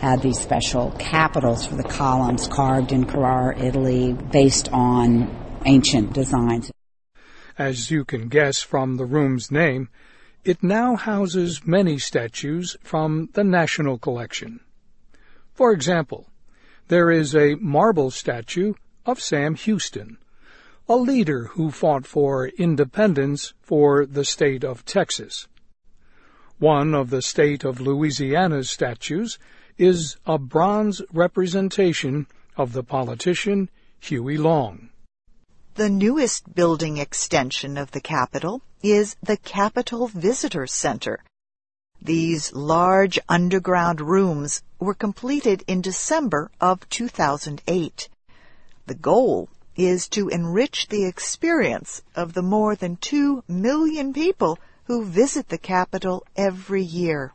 had these special capitals for the columns carved in Carrara, Italy, based on ancient designs. As you can guess from the room's name, it now houses many statues from the National Collection. For example, there is a marble statue of Sam Houston, a leader who fought for independence for the state of Texas. One of the state of Louisiana's statues is a bronze representation of the politician Huey Long. The newest building extension of the Capitol is the Capitol Visitor Center. These large underground rooms were completed in December of 2008. The goal is to enrich the experience of the more than 2 million people who visit the Capitol every year.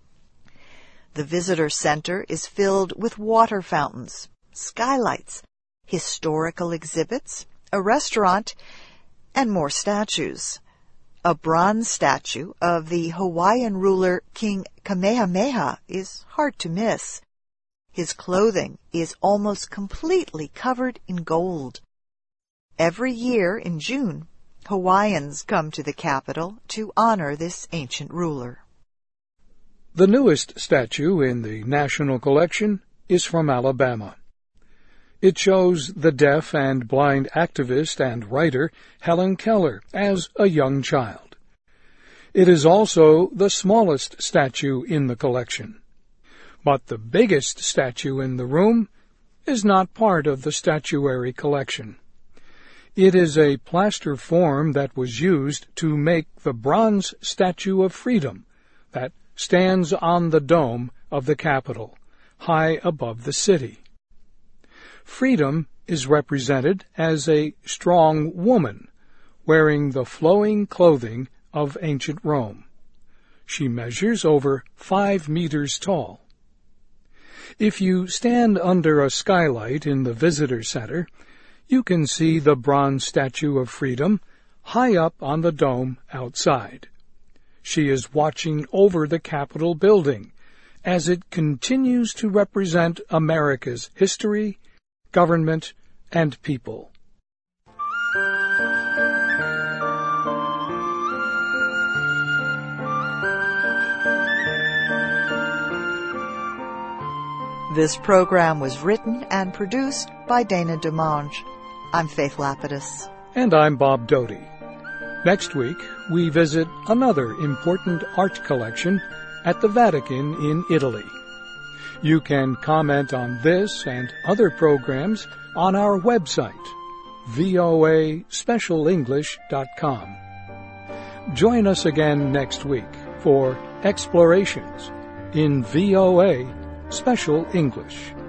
The Visitor Center is filled with water fountains, skylights, historical exhibits, a restaurant, and more statues. A bronze statue of the Hawaiian ruler King Kamehameha is hard to miss. His clothing is almost completely covered in gold. Every year in June, Hawaiians come to the Capitol to honor this ancient ruler. The newest statue in the National Collection is from Alabama. It shows the deaf and blind activist and writer Helen Keller as a young child. It is also the smallest statue in the collection. But the biggest statue in the room is not part of the statuary collection. It is a plaster form that was used to make the bronze Statue of Freedom that stands on the dome of the Capitol, high above the city. Freedom is represented as a strong woman wearing the flowing clothing of ancient Rome. She measures over 5 meters tall. If you stand under a skylight in the visitor center, you can see the bronze Statue of Freedom high up on the dome outside. She is watching over the Capitol building as it continues to represent America's history, government, and people. This program was written and produced by Dana DeMange. I'm Faith Lapidus. And I'm Bob Doty. Next week, we visit another important art collection at the Vatican in Italy. You can comment on this and other programs on our website, voaspecialenglish.com. Join us again next week for Explorations in VOA Special English.